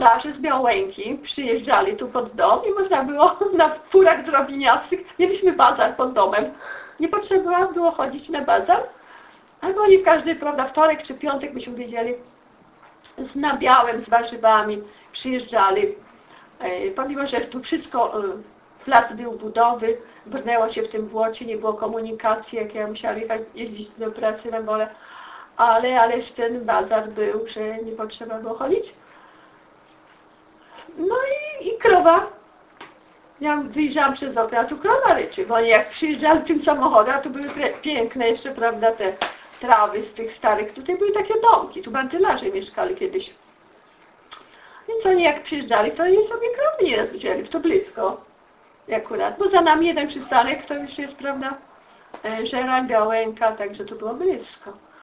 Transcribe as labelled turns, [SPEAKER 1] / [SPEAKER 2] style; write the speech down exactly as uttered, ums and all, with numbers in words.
[SPEAKER 1] handlarze z Białęki przyjeżdżali tu pod dom i można było na furach drobniastych, mieliśmy bazar pod domem. Nie potrzeba było chodzić na bazar, albo oni w każdy, prawda, wtorek czy piątek, byśmy wiedzieli, z nabiałem, z warzywami przyjeżdżali. Pomimo, że tu wszystko, plac był budowy, brnęło się w tym błocie, nie było komunikacji, jak ja musiała jechać, jeździć do pracy na wolę, ale, ależ ten bazar był, że nie potrzeba było chodzić. No i, i krowa. Ja wyjrzałam przez okno, a tu krowa ryczy, bo oni jak przyjeżdżali tym samochodem, to były piękne jeszcze, prawda, te trawy z tych starych, tutaj były takie domki, tu bantylarze mieszkali kiedyś. Więc oni jak przyjeżdżali, to oni sobie krowy nieraz wzięli, to blisko akurat, bo za nami jeden przystanek, to już jest, prawda, Żerań, Białęka, także to było blisko.